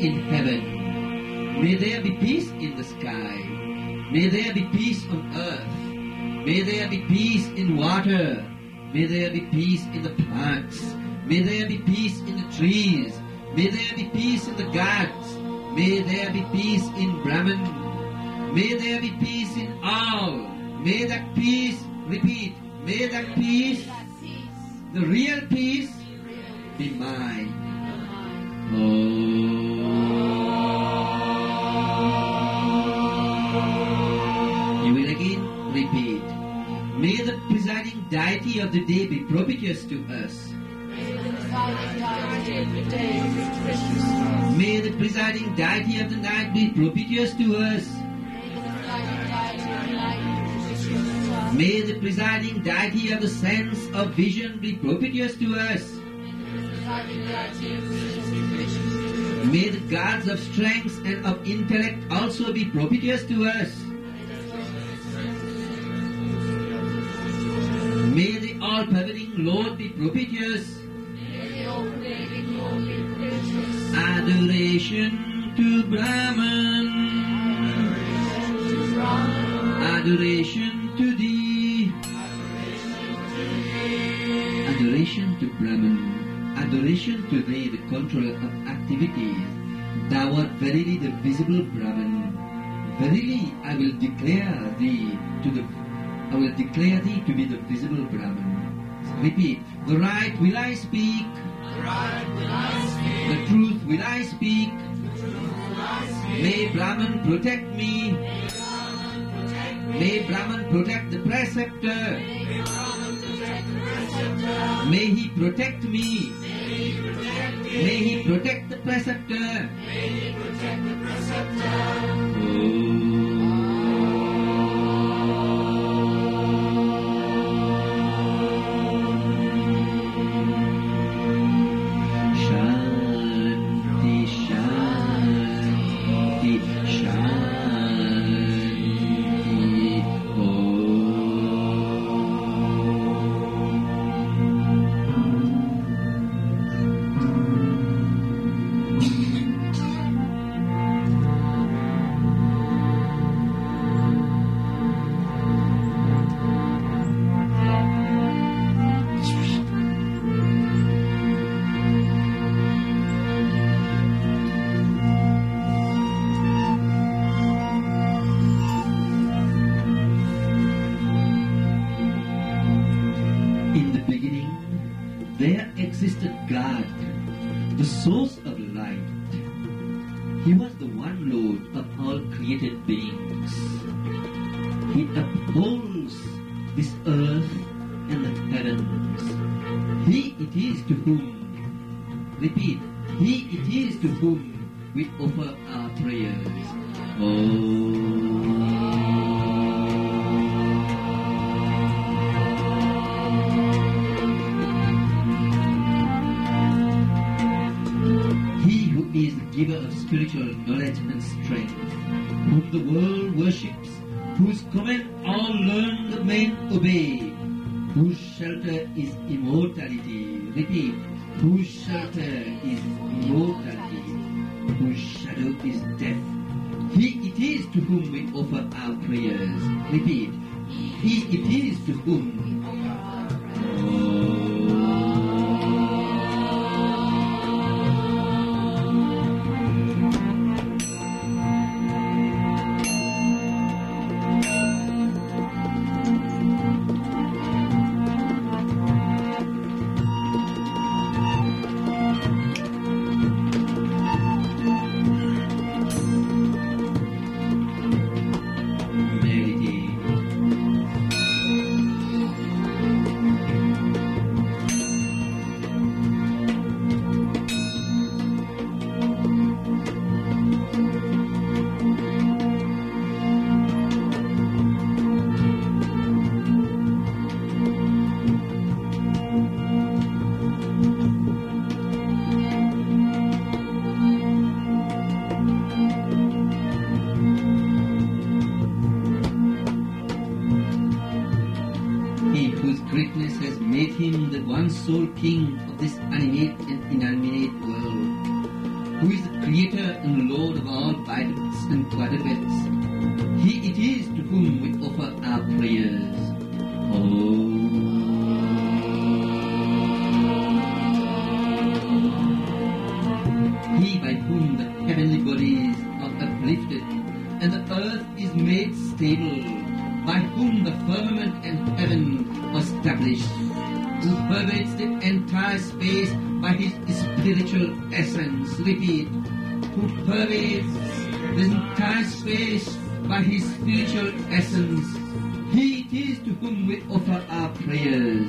in heaven. May there be peace in the sky. May there be peace on earth. May there be peace in water. May there be peace in the plants. May there be peace in the trees. May there be peace in the gods. May there be peace in Brahman. May there be peace in all. May that peace, repeat, may that peace, the real peace, be mine. You will again repeat. May the presiding deity of the day be propitious to us. May the presiding deity of the night be propitious to us. May the presiding deity of the sense of vision be propitious to us. May the gods of strength and of intellect also be propitious to us. May the all-pervading Lord be propitious. Adoration to Brahman. Adoration to thee. Adoration to Brahman. Adoration to thee, the controller of activities. Thou art verily the visible Brahman. Verily I will declare thee to be the visible Brahman. Repeat. The right will I speak. The truth will I speak. May Brahman protect me. May Brahman protect the preceptor. May he protect me. May he protect the preceptor. We offer our prayers. He who is the giver of spiritual knowledge and strength, whom the world worships, whose command all learned men obey, whose shelter is immortality. Repeat. Whose shelter is immortality, whose shadow is death. He it is to whom we offer our prayers. Repeat. He it is to whom we offer our prayers. Sole king of this animate and inanimate world. who is the creator and Lord of all vitamins and quadrupeds. He it is to whom we offer our prayers. He by whom the heavenly bodies are uplifted and the earth is made stable, by whom the firmament and heaven are established, who pervades the entire space by his spiritual essence. Repeat, who pervades the entire space by his spiritual essence. He it is to whom we offer our prayers.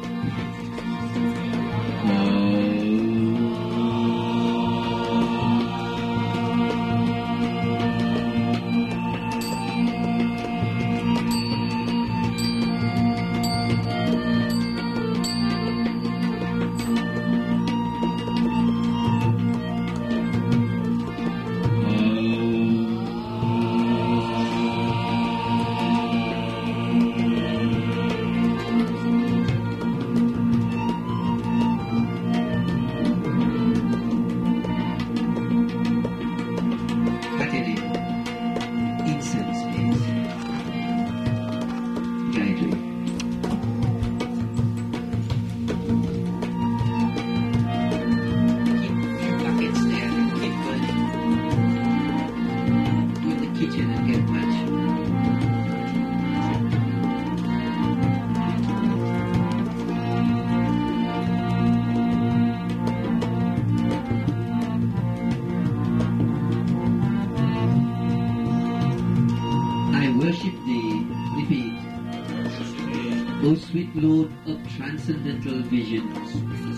O sweet Lord of transcendental visions,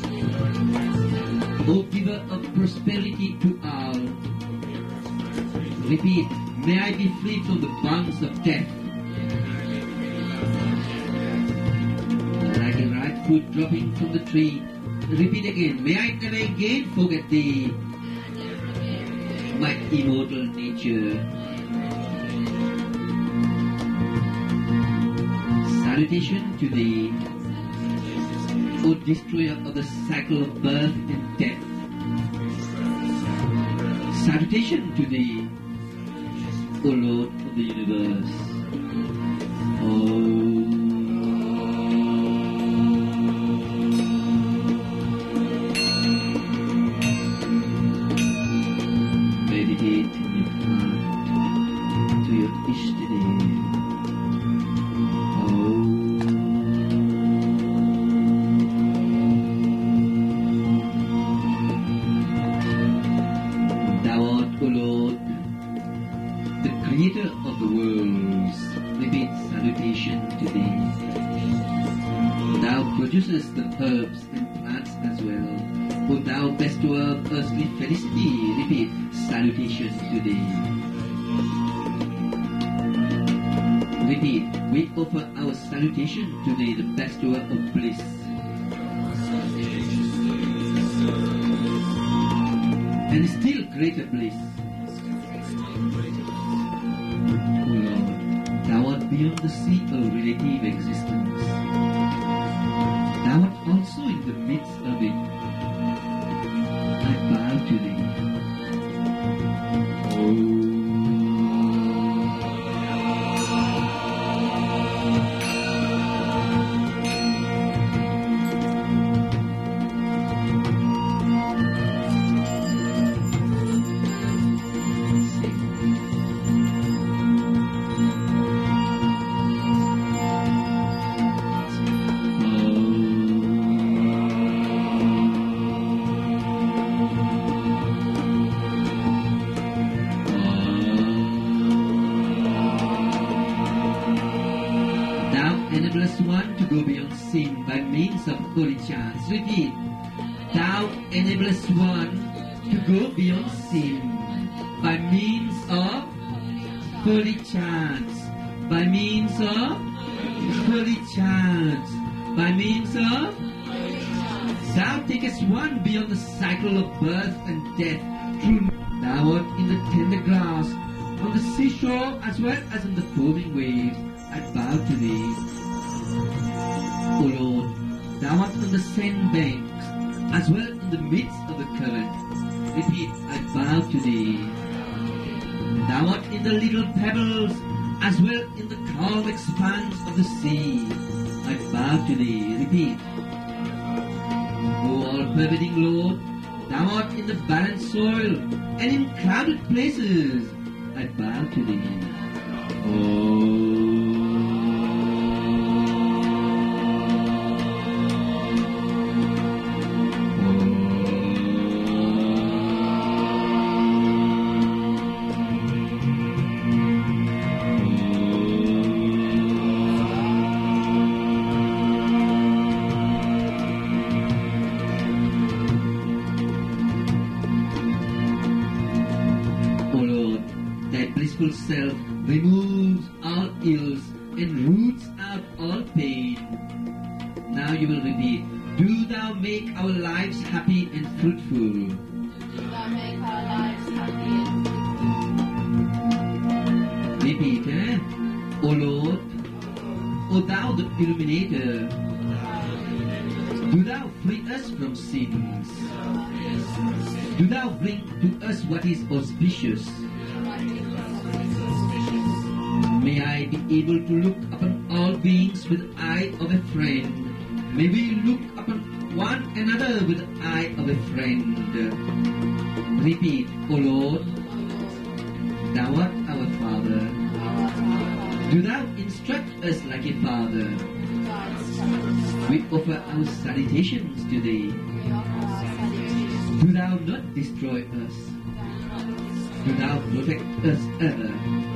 O giver of prosperity to all, repeat, may I be free from the bonds of death. Like a ripe fruit dropping from the tree, repeat again, may I never again forget thee, my immortal nature. Salutation to thee, O destroyer of the cycle of birth and death. Salutation to thee, O Lord of the universe. Meditate in your heart to your Ishtadev. Creator of the worlds, repeat salutation to thee. Thou producest the herbs and plants as well. O thou bestower of earthly felicity, repeat salutation to thee. Repeat, we offer our salutation to thee, the bestower of bliss. And still greater bliss. Thou art beyond the sea of relative existence. Thou art also in the midst of it. I bow to thee. One to go beyond sin by means of holy chants. Repeat, thou enablest one to go beyond sin by means of holy chants, by means of holy chants, by means of thou takest one beyond the cycle of birth and death. True, thou art in the tender grass, on the seashore as well as on the foaming waves. I bow to thee. O Lord, thou art on the sand banks, as well in the midst of the current. Repeat, I bow to thee. Thou art in the little pebbles, as well in the calm expanse of the sea. I bow to thee. Repeat. O all-pervading Lord, thou art in the barren soil and in crowded places. I bow to thee. Self removes all ills and roots out all pain. Now you will repeat, do thou make our lives happy and fruitful. Do thou make our lives happy and fruitful. Repeat, O Lord, O thou the illuminator, do thou free us from sins. Do thou bring to us what is auspicious. May I be able to look upon all beings with the eye of a friend. May we look upon one another with the eye of a friend. Repeat, O Lord, thou art our Father. Do thou instruct us like a Father. We offer our salutations today. Do thou not destroy us. Do thou protect us ever.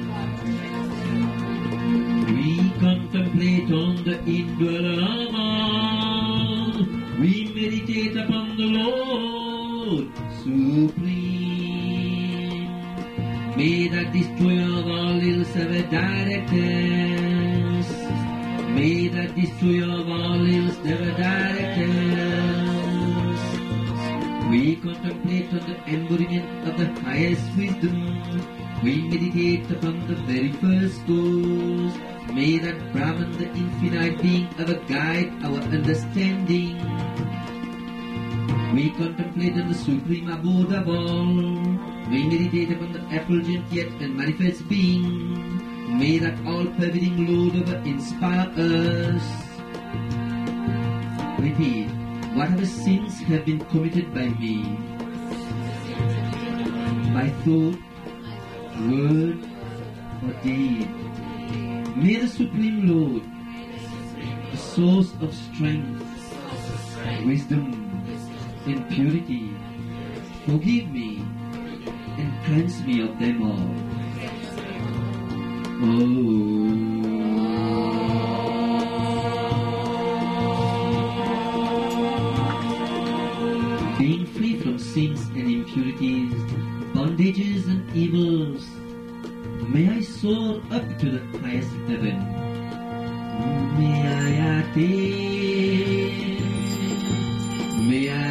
We contemplate on the indwelling Lama. We meditate upon the Lord Supreme. May the destroyer of all ills ever direct us. May the destroyer of all ills never direct us. We contemplate on the embodiment of the highest wisdom. We meditate upon the very first cause. May that Brahman, the infinite being, ever guide our understanding. We contemplate on the supreme abode of all. We meditate upon the effulgent yet and manifest being. May that all-pervading Lord ever inspire us. Repeat, whatever sins have been committed by me, by thought, word, or deed, may the Supreme Lord, the source of strength, wisdom, and purity, forgive me and cleanse me of them all. Being free from sins and impurities, bondages and evils, may I soar up to the highest heaven. May I attain, may I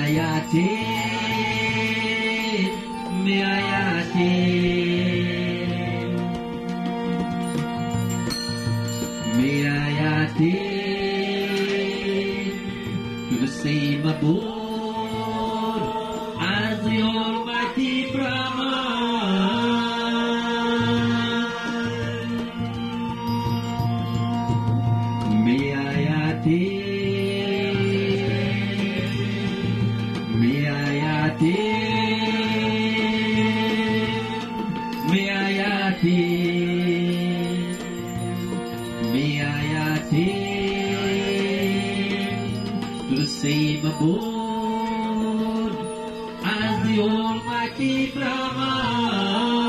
attain, may I attain, may I attain to the same abode as the Almighty Brahman. May I attain, may I attain, may I attain, may I attain to the same abode as the Almighty Brahman.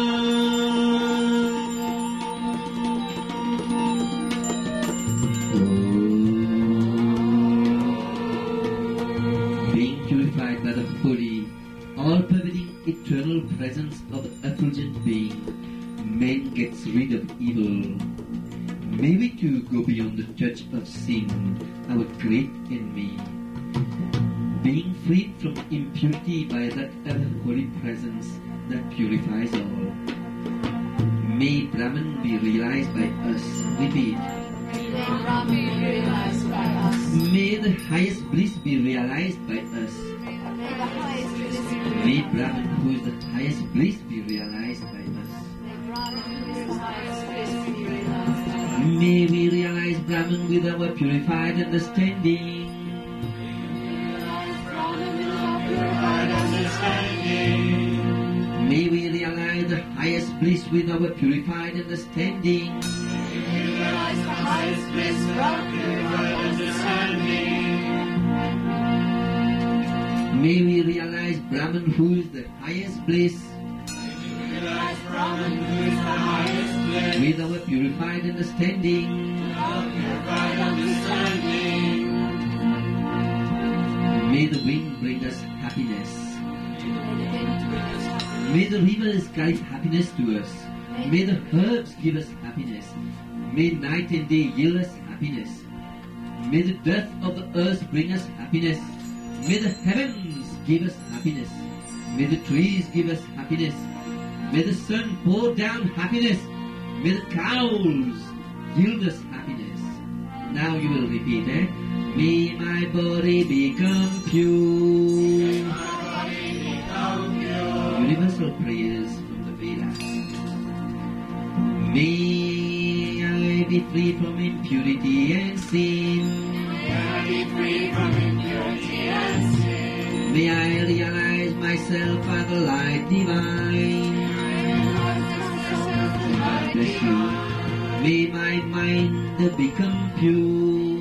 Being purified by the holy, all-pervading, eternal presence of the effulgent being, man gets rid of evil. May we too go beyond the touch of sin, our great enemy. Being freed from impurity by that ever-holy presence that purifies all. May Brahman be realized by us. Repeat. May Brahman be realized by us. May the highest bliss be realized by us. May the highest bliss be May Brahman, who is the highest bliss, be realized by us. May Brahman, who is the highest bliss, be realized by us. May we realize Brahman with our purified understanding. Brahman with our purified understanding. May we realize the highest bliss with our purified understanding. Realize the highest bliss from purified understanding. May we realize Brahman, who is the highest bliss, Realize Brahman, who is the highest bliss, with our purified understanding. from purified understanding. May the wind bring us happiness. May the wind bring us happiness. May the rivers guide happiness to us. May the herbs give us happiness. May night and day yield us happiness. May the dust of the earth bring us happiness. May the heavens give us happiness. May the trees give us happiness. May the sun pour down happiness. May the cows yield us happiness. Now you will repeat, May my body become pure. Universal prayers from the Vedas. May I be free from impurity and sin. May I be free from impurity and sin. May I realize myself as the light divine. God bless you. May my mind become pure.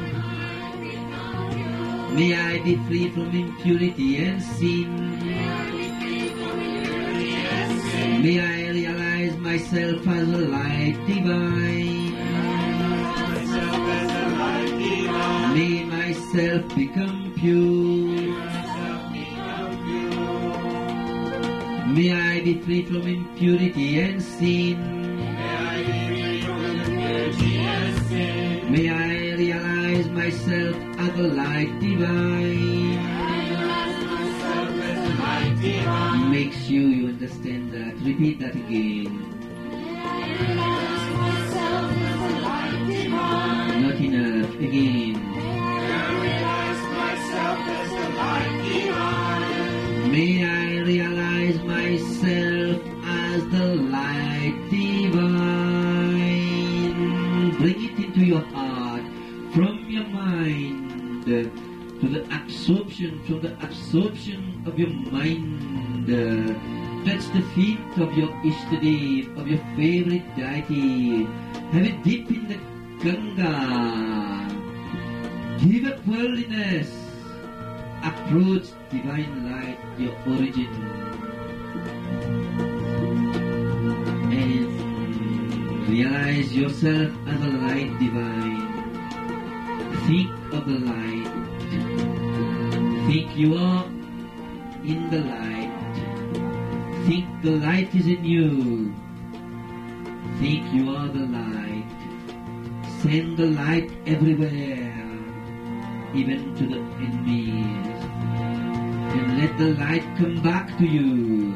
May I be free from impurity and sin. May I realize myself as a light divine. May myself become pure. May I be free from impurity and sin. May I realize myself as a light divine. Makes you understand that. Repeat that again. Not enough. Again. May I realize myself as the light divine. Bring it into your heart, from your mind, to the absorption, from the absorption of your mind. Touch the feet of your Ishtadev, of your favorite deity. Have it deep in the Ganga. Give up worldliness. Approach divine light, your origin. And realize yourself as a light divine. Think of the light. Think you are in the light. Think the light is in you. Think you are the light. Send the light everywhere, even to the enemies. And let the light come back to you.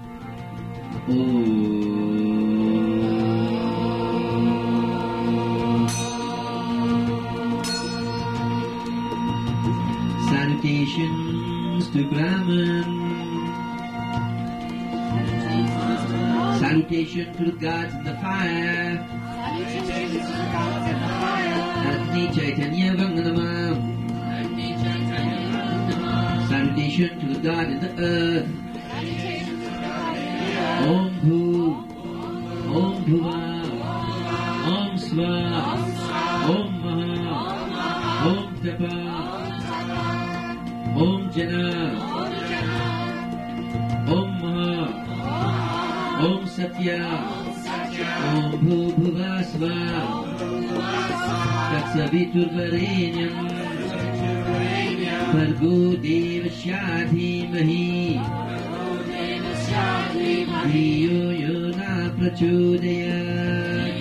Salutations to Brahman. Salutation to the gods in the fire. Agni Chaitanya Vanganamam. Salutation to the God in the earth. Om Bhu, Om Bhuva, Om Sva, Om Maha, Om Tapa, Om Jana, Om Maha, Om Satya, Om Bhu Bhuva Sva, Tatsavitur Varenyam, Bhargo Devasya Dhimahi, Dhiyo Yo Na Prachodayat.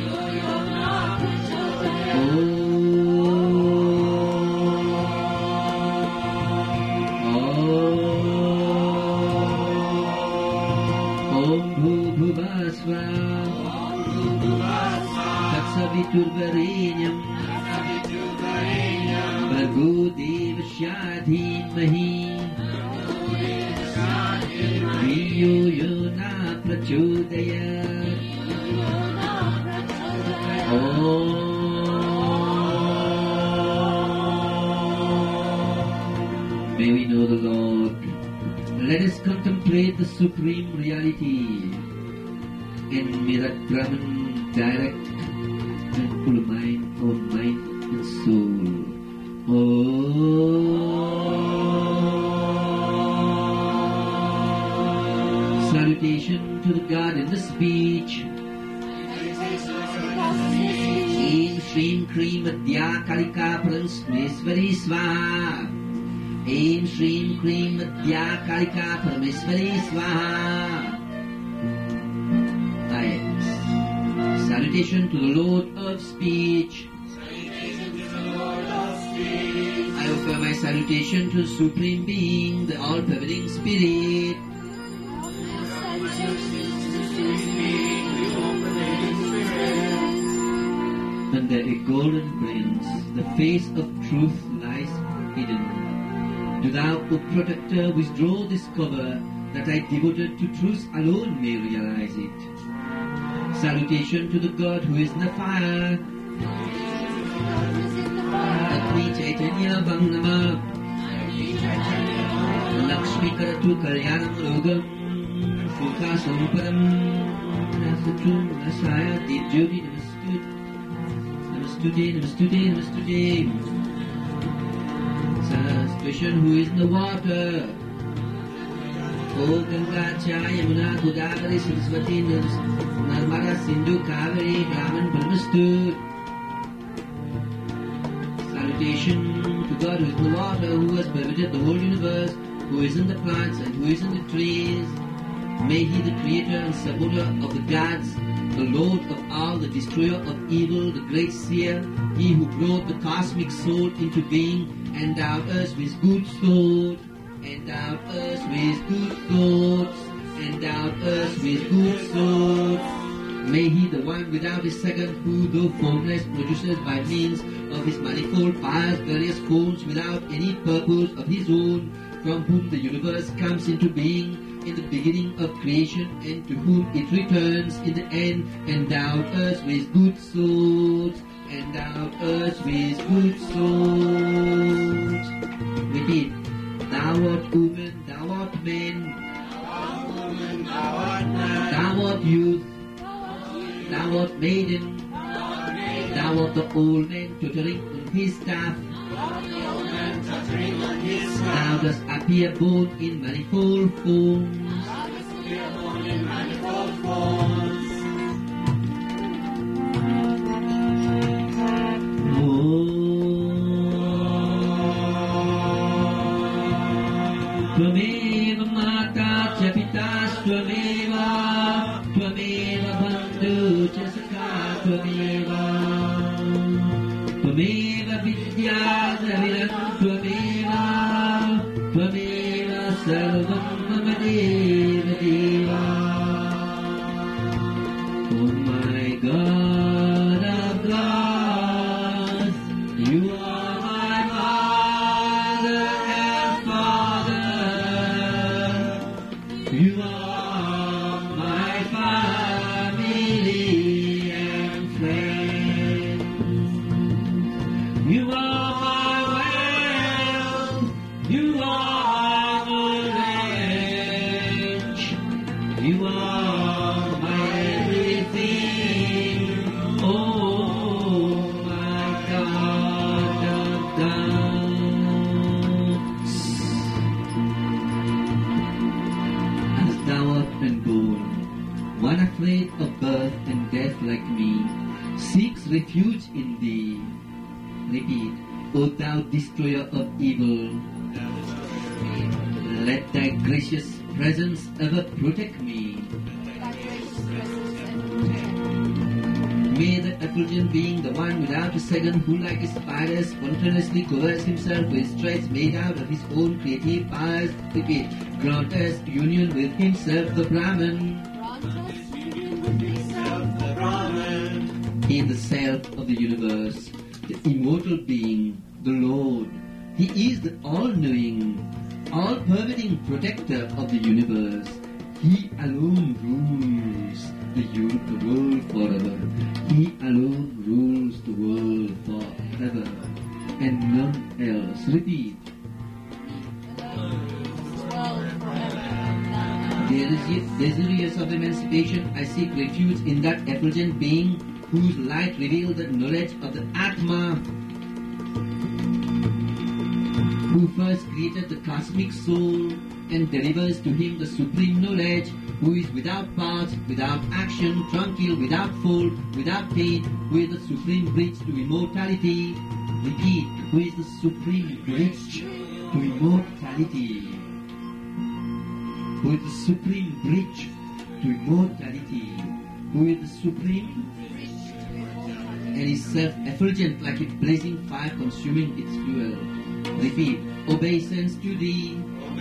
Om Bhu Bhuva Sva, Tatsavitur Varenyam, Bhargo च धीमहि धियो यो न प्रचोदयात् May we know the Lord. Let us contemplate the supreme reality, and may that Brahman direct and full mind, our mind and soul. Salutation to the God in the speech. Aim Shreem Kreem Adya Kalika Parameswari Swaha. Aim Shreem Kreem Adya Kalika Parameswari Swaha. Salutation to the Lord of speech. I offer my salutation to the Supreme Being, the all-pervading Spirit. Under a golden prince, the face of truth lies hidden. Do thou, O protector, withdraw this cover, that I devoted to truth alone may realize it. Salutation to the God who is in the fire. Agni Chaitanya Bhangnama Lakshmi Karatu Kalyanam Rogam Sukha Samparam Nasatru Nasaya Dibjoti Namastude Namastude Salutation who is in the water. O Ganga Yamuna Godavari Saraswati Narmada Sindhu Kaveri Brahman Brahmastu. Salutation to God who is in the water, who has pervaded the whole universe, who is in the plants and who is in the trees. May He, the creator and supporter of the gods, the Lord of all, the destroyer of evil, the great seer, He who brought the cosmic soul into being, endowed us with good thought, endowed us with good thoughts, endowed us with good thoughts. May He, the one without a second, who, though formless, produces by means of His manifold powers various forms without any purpose of His own, from whom the universe comes into being in the beginning of creation, and to whom it returns in the end, endowed us with good thoughts, endowed us with good thoughts. Repeat. Thou art woman, thou art man, thou art youth, thou art maiden, thou art the old man tottering on his staff. Thou dost appear born in manifold forms. Tvameva mata cha pita tvameva, tvameva bandhu cha sakha tvameva, tvameva vidya draviram tvameva, tvameva sarvam mama deva deva. Oh my God of gods, you are my Mother and Father. You are my family and friends. You are my wealth. You are my range. You are my everything. Oh my God of gods. As thou art unborn, one afraid of birth and death like me, seeks refuge in thee. Repeat, O thou destroyer of evil, let thy gracious presence ever protect me. May the effulgent being, the one without a second, who like a spider spontaneously covers himself with threads made out of his own creative powers, repeat, grant us union with himself, the Brahman. He is the self of the universe, the immortal being, the Lord, He is the all-knowing, all-pervading protector of the universe. He alone rules the world forever. He alone rules the world forever, and none else. Repeat. Desirous of emancipation, I seek refuge in that effulgent being whose light reveals the knowledge of the Atma, who first created the cosmic soul and delivers to him the supreme knowledge, who is without parts, without action, tranquil, without fault, without pain, who is the supreme bridge to immortality. Repeat, who is the supreme bridge to immortality. Who is the supreme bridge to immortality. Who is the supreme and is self-effulgent like a blazing fire consuming its fuel. Repeat, obeisance to thee,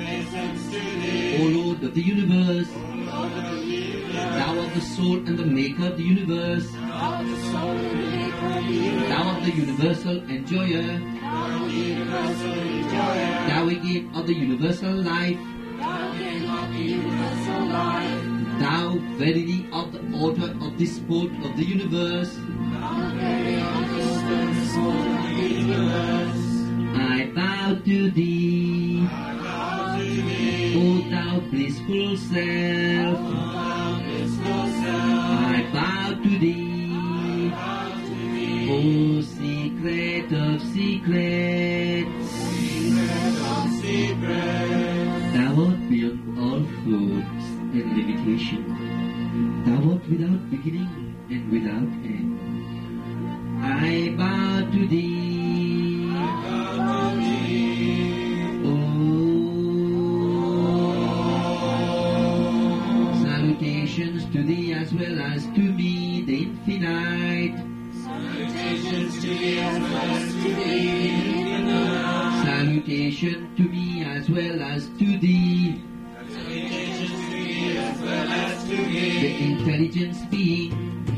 O Lord of the universe, thou art the soul and the maker of the universe, thou art the universal enjoyer, thou again of the universal life, thou verily of the author of this sport of the universe. I bow to thee, O thou blissful self. I bow to thee, O secret of secrets. Thou art beyond all thoughts and limitation. Thou art without beginning and without end. I bow to thee, salutations to thee as well as to me, the infinite. Salutations to thee as well as to thee. Salutation to me as well as to thee. Salutations to thee as well as to thee. The intelligence being.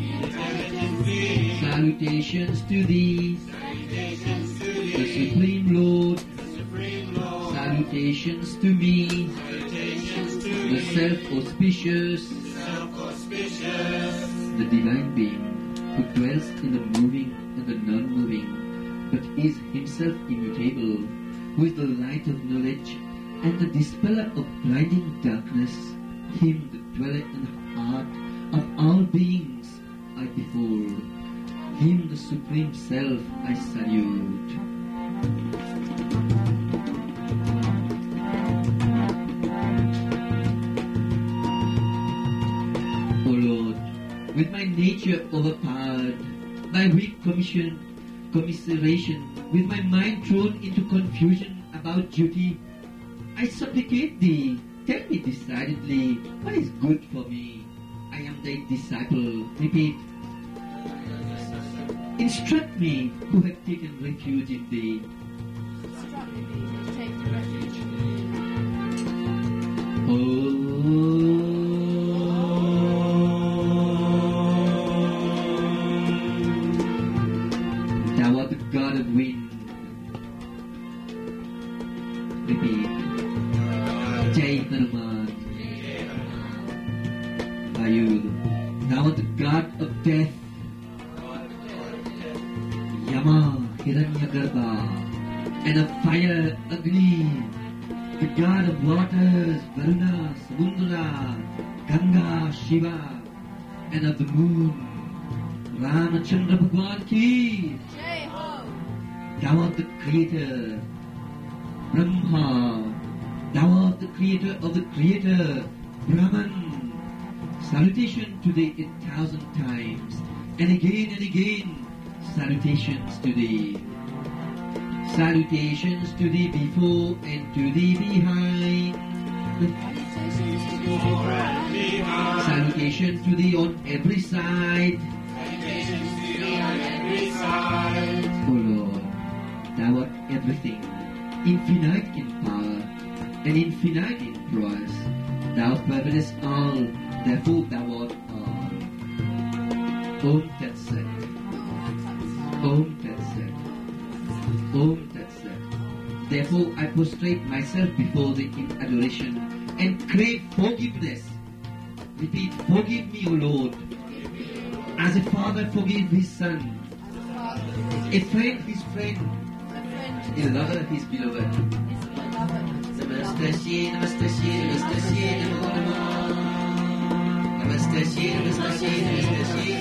Salutations to thee. Salutations to thee. The Supreme Lord. The Supreme Lord. Salutations to me. Salutations to The self-auspicious. self-auspicious. The divine being who dwells in the moving and the non-moving, but is himself immutable, who is the light of knowledge and the dispeller of blinding darkness, him that dwelleth in the heart of all beings I behold, him the supreme self I salute. O Lord, with my nature overpowered, by weak commiseration, with my mind thrown into confusion about duty, I supplicate thee, tell me decidedly what is good for me. I am thy disciple. Repeat. Instruct me who have taken refuge in thee. Thou art the God of wind. Repeat. Jai Hanuman. Ayud. Thou art the God of death. Yama, Hiranyagarbha, and of fire, Agni. The God of waters, Varuna, Samundra, Ganga, Shiva, and of the moon, Ramachandra Bhagwan ki. Thou art the creator, Brahma. Thou art the creator of the creator, Brahman. Salutation to thee 1,000 times, and again, salutations to thee. Salutations to thee before and to thee behind. Salutations to thee on every side. O Lord, thou art everything, infinite in power and infinite in prowess. Thou pervadest all, therefore thou art all. Om Tat Sat. Om Tat Sat. Om Tat Sat. Therefore, I prostrate myself before thee in adoration and crave forgiveness. Repeat, forgive me, O Lord, as a father forgives his son, a friend his friend, a lover his beloved. Namaste Shri, Namaste Shri, Namaste Shri, Namo Namo. Namaste Shri, Namaste Shri, Namaste Shri.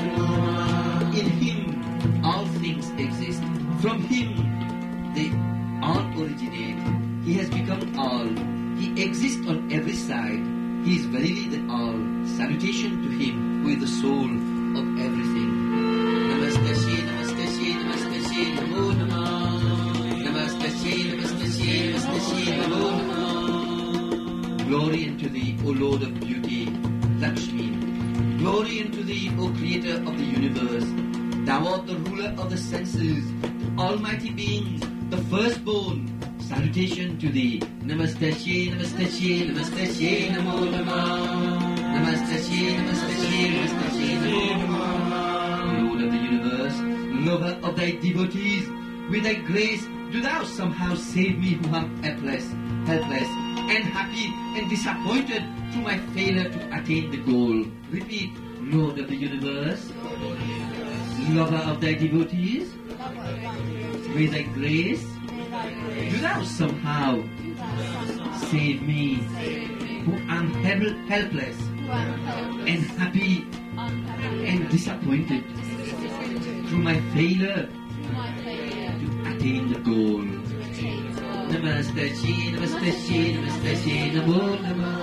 In him all things exist. From him they all originate. He has become all. He exists on every side. He is verily the all. Salutation to him who is the soul of everything. Namaste Shri, Namaste Shri, Namaste Shri, Namo Namo. Namaste Shri, Namaste Shri, Namaste Shri, Namo Namo. Glory unto thee, O Lord of beauty, Lakshmi. Glory unto thee, O Creator of the universe. Thou art the ruler of the senses, Almighty Being, the firstborn. Salutation to thee. Namaste Shri, Namaste Shri, Namaste Shri, Namo Namo. Namaste Shri, Namaste Shri, Namaste Shri, Namo Namo. Lord of the universe, lover of thy devotees, with thy grace do thou somehow save me who am helpless, and happy and disappointed through my failure to attain the goal. Repeat, Lord of the universe, lover of thy devotees, with thy grace do thou somehow save me who am helpless and happy and disappointed through my failure to attain the goal. Namaste Shri, Namaste Shri, Namaste Shri, Namo Namo.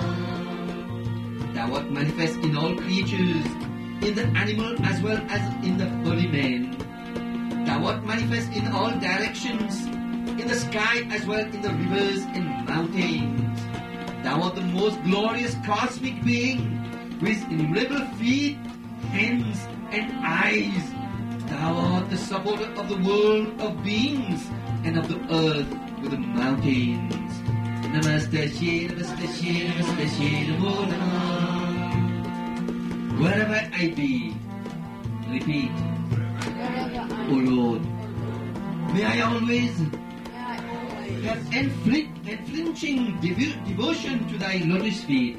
Thou art manifest in all creatures, in the animal as well as in the holy man. Thou art manifest in all directions, in the sky as well in the rivers and mountains. Thou art the most glorious cosmic being, with innumerable feet, hands and eyes. Thou art the supporter of the world of beings and of the earth with the mountains. Namaste Shri, Namaste Shri, Namaste Shri, Namo Namo. Wherever I be, repeat, O Lord, may I always have unflinching devotion to thy lotus feet.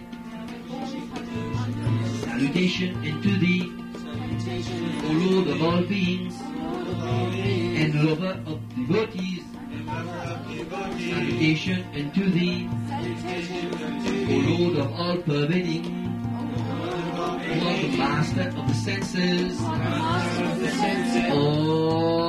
Salutation unto thee, O Lord of all beings, and lover of devotees. Salutation unto thee, O Lord of all pervading, who art the master of the senses. Oh.